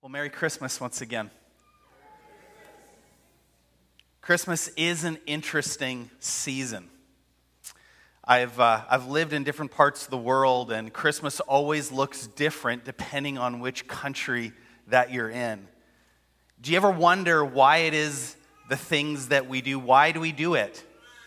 Well, Merry Christmas once again. Christmas is an interesting season. I've lived in different parts of the world, and Christmas always looks different depending on which country that you're in. Do you ever wonder why it is the things that we do? Why do we do it?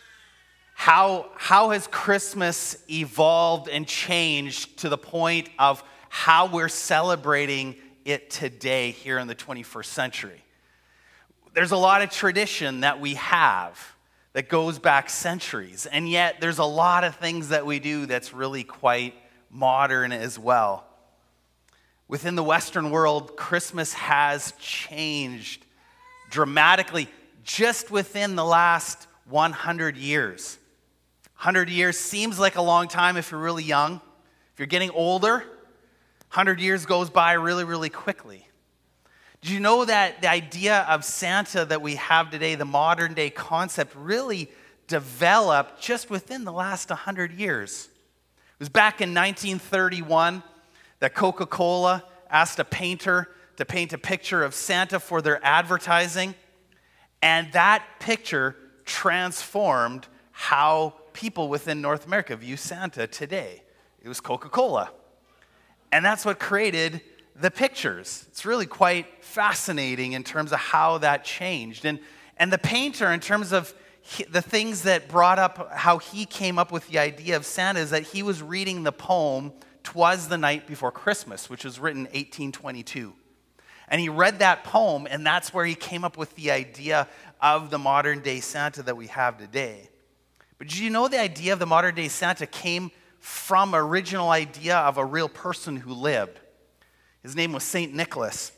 How has Christmas evolved and changed to the point of how we're celebrating it today here in the 21st century? There's a lot of tradition that we have that goes back centuries, and yet there's a lot of things that we do that's really quite modern as well. Within the Western world, Christmas has changed dramatically just within the last 100 years. 100 years seems like a long time if you're really young. If you're getting older, 100 years goes by really, really quickly. Did you know that the idea of Santa that we have today, the modern day concept, really developed just within the last 100 years? It was back in 1931 that Coca-Cola asked a painter to paint a picture of Santa for their advertising, and that picture transformed how people within North America view Santa today. It was Coca-Cola. And that's what created the pictures. It's really quite fascinating in terms of how that changed. And the painter, in terms of the things that brought up how he came up with the idea of Santa, is that he was reading the poem, "'Twas the Night Before Christmas," which was written in 1822. And he read that poem, and that's where he came up with the idea of the modern day Santa that we have today. But did you know the idea of the modern day Santa came from an original idea of a real person who lived? His name was St. Nicholas.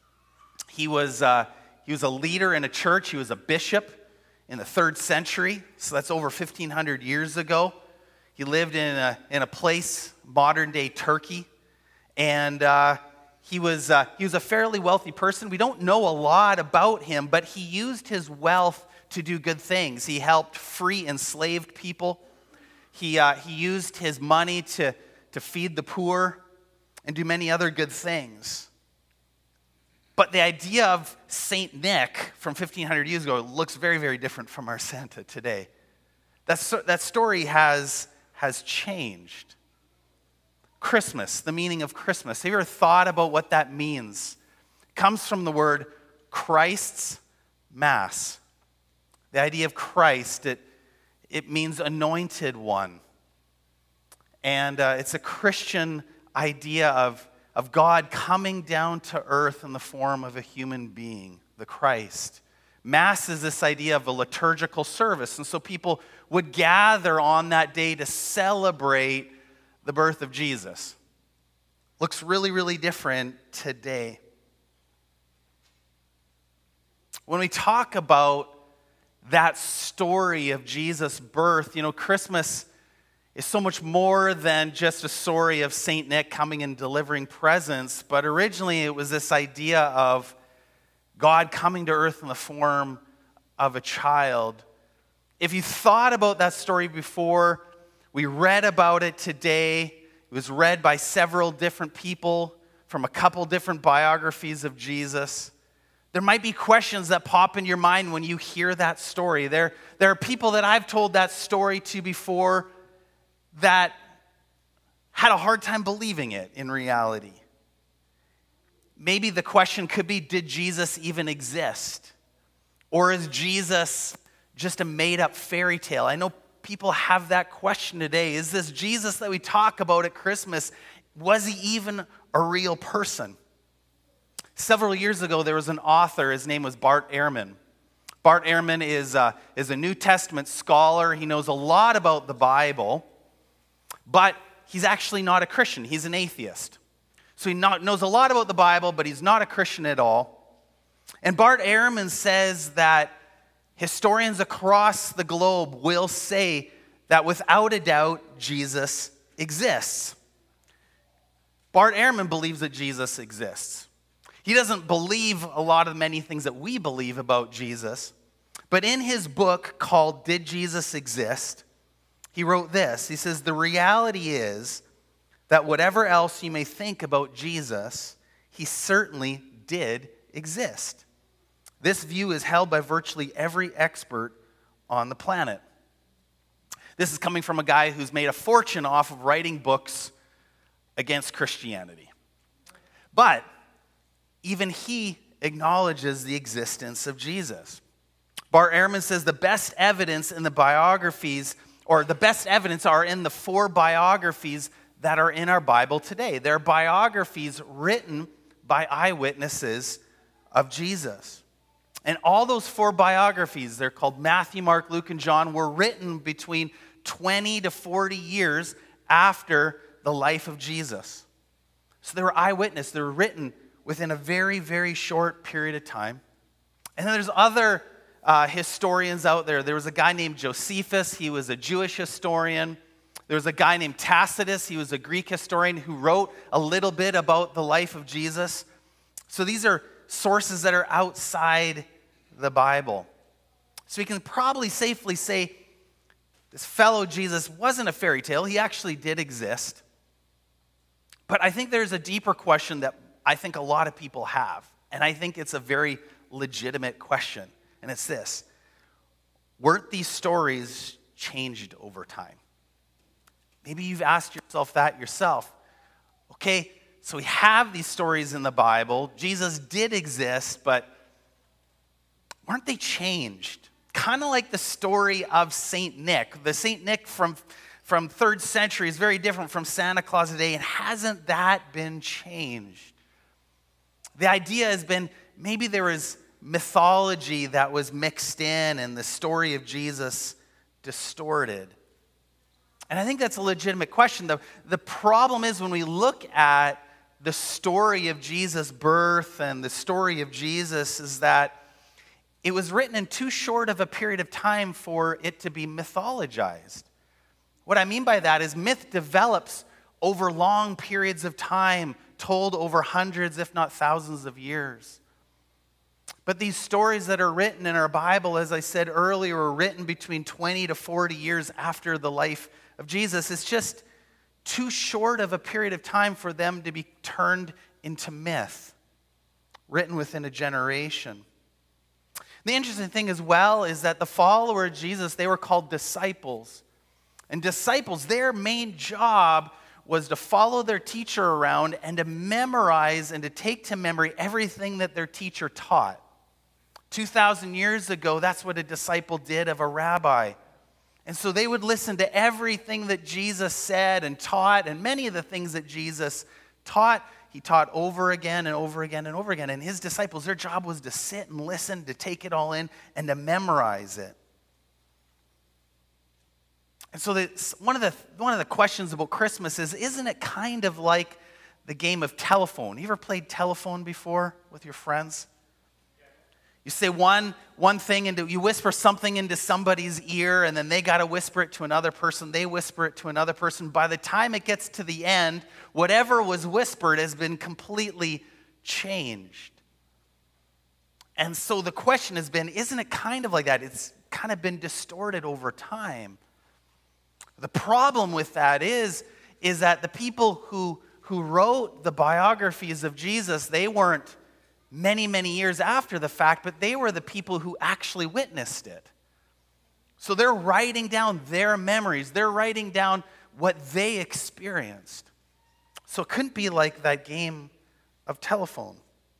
He was a leader in a church. He was a bishop in the 3rd century, so that's over 1,500 years ago. He lived in a place, modern-day Turkey, and he was a fairly wealthy person. We don't know a lot about him, but he used his wealth to do good things. He helped free enslaved people. He used his money to feed the poor and do many other good things. But the idea of Saint Nick from 1,500 years ago looks very, very different from our Santa today. That story has changed. Christmas, the meaning of Christmas. Have you ever thought about what that means? It comes from the word Christ's Mass. The idea of Christ, it means anointed one. And it's a Christian idea of God coming down to earth in the form of a human being, the Christ. Mass is this idea of a liturgical service. And so people would gather on that day to celebrate the birth of Jesus. Looks really, really different today. When we talk about that story of Jesus' birth, Christmas is so much more than just a story of Saint Nick coming and delivering presents, but originally it was this idea of God coming to earth in the form of a child. If you thought about that story before, we read about it today. It was read by several different people from a couple different biographies of Jesus. There might be questions that pop in your mind when you hear that story. There are people that I've told that story to before that had a hard time believing it in reality. Maybe the question could be, did Jesus even exist? Or is Jesus just a made-up fairy tale? I know people have that question today. Is this Jesus that we talk about at Christmas, was he even a real person? Several years ago, there was an author. His name was Bart Ehrman. Bart Ehrman is a New Testament scholar. He knows a lot about the Bible, but he's actually not a Christian. He's an atheist. So he knows a lot about the Bible, but he's not a Christian at all. And Bart Ehrman says that historians across the globe will say that without a doubt, Jesus exists. Bart Ehrman believes that Jesus exists. He doesn't believe a lot of many things that we believe about Jesus. But in his book called Did Jesus Exist?, he wrote this. He says, the reality is that whatever else you may think about Jesus, he certainly did exist. This view is held by virtually every expert on the planet. This is coming from a guy who's made a fortune off of writing books against Christianity. But even he acknowledges the existence of Jesus. Bart Ehrman says the best evidence in the biographies, or the best evidence are in the 4 biographies that are in our Bible today. They're biographies written by eyewitnesses of Jesus. And all those 4 biographies, they're called Matthew, Mark, Luke, and John, were written between 20 to 40 years after the life of Jesus. So they were eyewitness. They were written within a very, very short period of time. And then there's other historians out there. There was a guy named Josephus. He was a Jewish historian. There was a guy named Tacitus. He was a Greek historian who wrote a little bit about the life of Jesus. So these are sources that are outside the Bible. So we can probably safely say this fellow Jesus wasn't a fairy tale. He actually did exist. But I think there's a deeper question that I think a lot of people have. And I think it's a very legitimate question. And it's this: weren't these stories changed over time? Maybe you've asked yourself that yourself. Okay, so we have these stories in the Bible. Jesus did exist, but weren't they changed? Kind of like the story of St. Nick. The St. Nick from 3rd century is very different from Santa Claus today, and hasn't that been changed? The idea has been maybe there was mythology that was mixed in and the story of Jesus distorted. And I think that's a legitimate question. The problem is when we look at the story of Jesus' birth and the story of Jesus is that it was written in too short of a period of time for it to be mythologized. What I mean by that is myth develops over long periods of time, told over hundreds, if not thousands of years. But these stories that are written in our Bible, as I said earlier, were written between 20 to 40 years after the life of Jesus. It's just too short of a period of time for them to be turned into myth, written within a generation. The interesting thing as well is that the followers of Jesus, they were called disciples. And disciples, their main job was to follow their teacher around and to memorize and to take to memory everything that their teacher taught. 2,000 years ago, that's what a disciple did of a rabbi. And so they would listen to everything that Jesus said and taught, and many of the things that Jesus taught, he taught over again and over again and over again. And his disciples, their job was to sit and listen, to take it all in, and to memorize it. And so one of the questions about Christmas is, isn't it kind of like the game of telephone? You ever played telephone before with your friends? You say one thing, and you whisper something into somebody's ear, and then they got to whisper it to another person. They whisper it to another person. By the time it gets to the end, whatever was whispered has been completely changed. And so the question has been, isn't it kind of like that? It's kind of been distorted over time. The problem with that is that the people who wrote the biographies of Jesus, they weren't many, many years after the fact, but they were the people who actually witnessed it. So they're writing down their memories. They're writing down what they experienced. So it couldn't be like that game of telephone.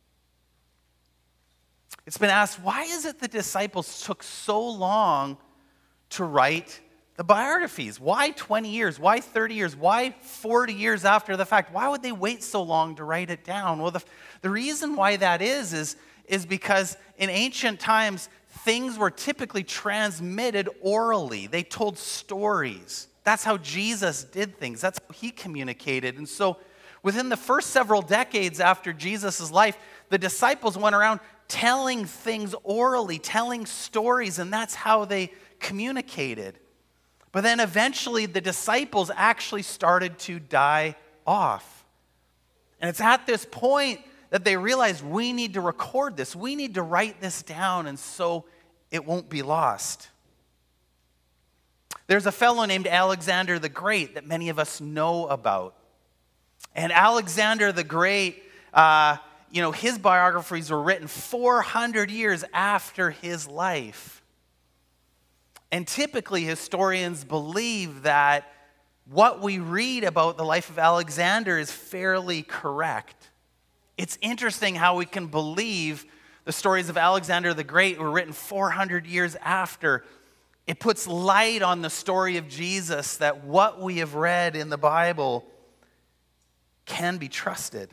It's been asked, why is it the disciples took so long to write the biographies? Why 20 years? Why 30 years? Why 40 years after the fact? Why would they wait so long to write it down? Well, the reason why that is because in ancient times, things were typically transmitted orally. They told stories. That's how Jesus did things. That's how he communicated. And so within the first several decades after Jesus' life, the disciples went around telling things orally, telling stories, and that's how they communicated. But then eventually the disciples actually started to die off. And it's at this point that they realized we need to record this. We need to write this down, and so it won't be lost. There's a fellow named Alexander the Great that many of us know about. And Alexander the Great his biographies were written 400 years after his life. And typically, historians believe that what we read about the life of Alexander is fairly correct. It's interesting how we can believe the stories of Alexander the Great were written 400 years after. It puts light on the story of Jesus, that what we have read in the Bible can be trusted.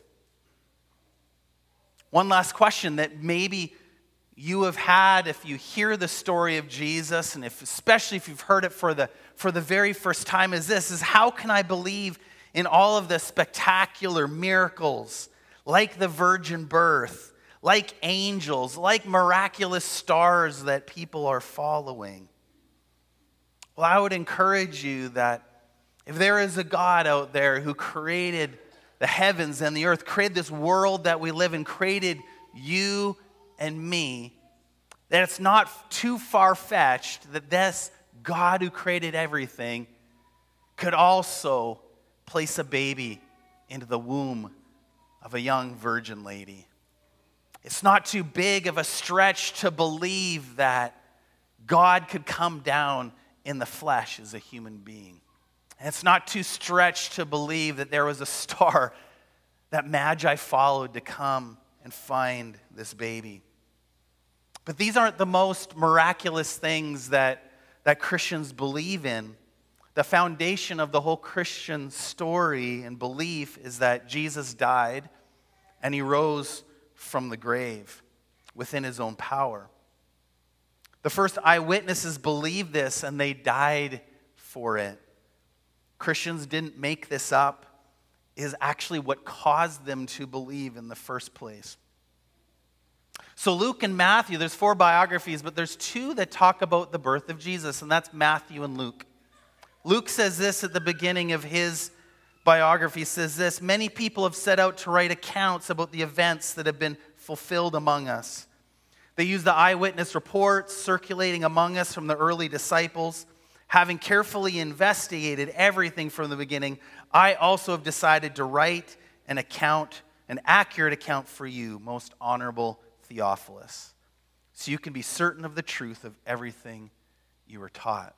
One last question that maybe you have had if you hear the story of Jesus, and especially if you've heard it for the very first time, is how can I believe in all of the spectacular miracles, like the virgin birth, like angels, like miraculous stars that people are following? Well, I would encourage you that if there is a God out there who created the heavens and the earth, created this world that we live in, created you and me, that it's not too far-fetched that this God who created everything could also place a baby into the womb of a young virgin lady. It's not too big of a stretch to believe that God could come down in the flesh as a human being. And it's not too stretched to believe that there was a star that Magi followed to come and find this baby. But these aren't the most miraculous things that Christians believe in. The foundation of the whole Christian story and belief is that Jesus died and he rose from the grave within his own power. The first eyewitnesses believed this and they died for it. Christians didn't make this up. It is actually what caused them to believe in the first place. So Luke and Matthew, there's 4 biographies, but there's 2 that talk about the birth of Jesus, and that's Matthew and Luke. Luke says this at the beginning of his biography, says this: many people have set out to write accounts about the events that have been fulfilled among us. They use the eyewitness reports circulating among us from the early disciples. Having carefully investigated everything from the beginning, I also have decided to write an accurate account for you, most honorable Theophilus, so you can be certain of the truth of everything you were taught.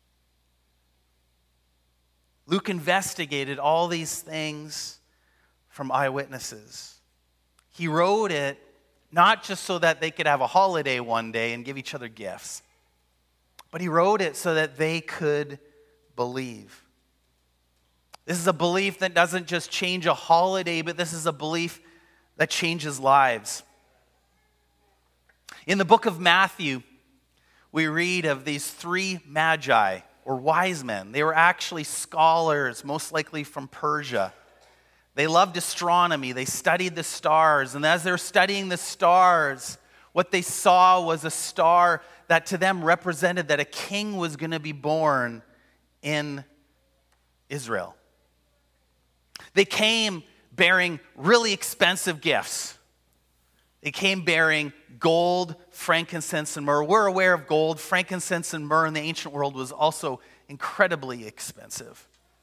Luke investigated all these things from eyewitnesses. He wrote it not just so that they could have a holiday one day and give each other gifts, but he wrote it so that they could believe. This is a belief that doesn't just change a holiday, but this is a belief that changes lives. In the book of Matthew, we read of these 3 magi, or wise men. They were actually scholars, most likely from Persia. They loved astronomy. They studied the stars. And as they were studying the stars, what they saw was a star that to them represented that a king was going to be born in Israel. They came bearing really expensive gifts. They came bearing gold, frankincense, and myrrh. We're aware of gold. Frankincense and myrrh in the ancient world was also incredibly expensive.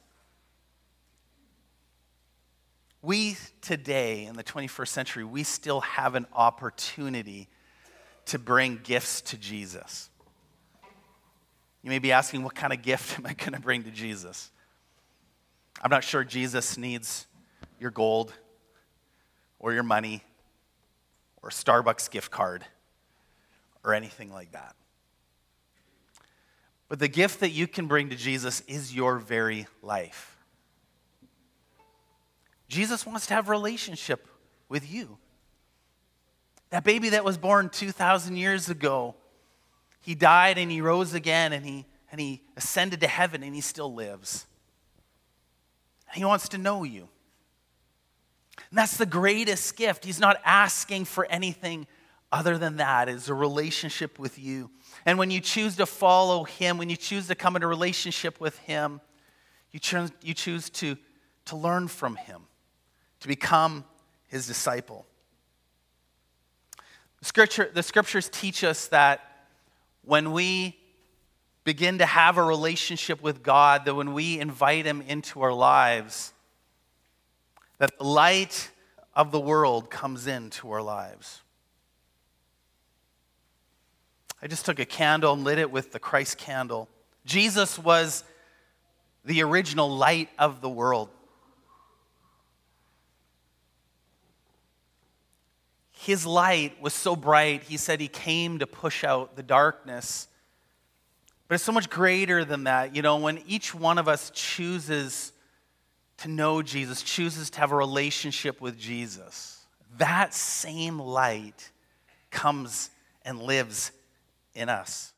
We today, in the 21st century, we still have an opportunity to bring gifts to Jesus. You may be asking, what kind of gift am I going to bring to Jesus? I'm not sure Jesus needs your gold or your money or a Starbucks gift card or anything like that. But the gift that you can bring to Jesus is your very life. Jesus wants to have a relationship with you. That baby that was born 2,000 years ago, he died and he rose again and he ascended to heaven and he still lives. He wants to know you. And that's the greatest gift. He's not asking for anything other than that, is a relationship with you. And when you choose to follow him, when you choose to come into a relationship with him, you choose to learn from him, to become his disciple. The scriptures teach us that when we begin to have a relationship with God, that when we invite him into our lives, that the light of the world comes into our lives. I just took a candle and lit it with the Christ candle. Jesus was the original light of the world. His light was so bright, he said he came to push out the darkness. But it's so much greater than that. You know, when each one of us chooses to know Jesus, chooses to have a relationship with Jesus, that same light comes and lives in us.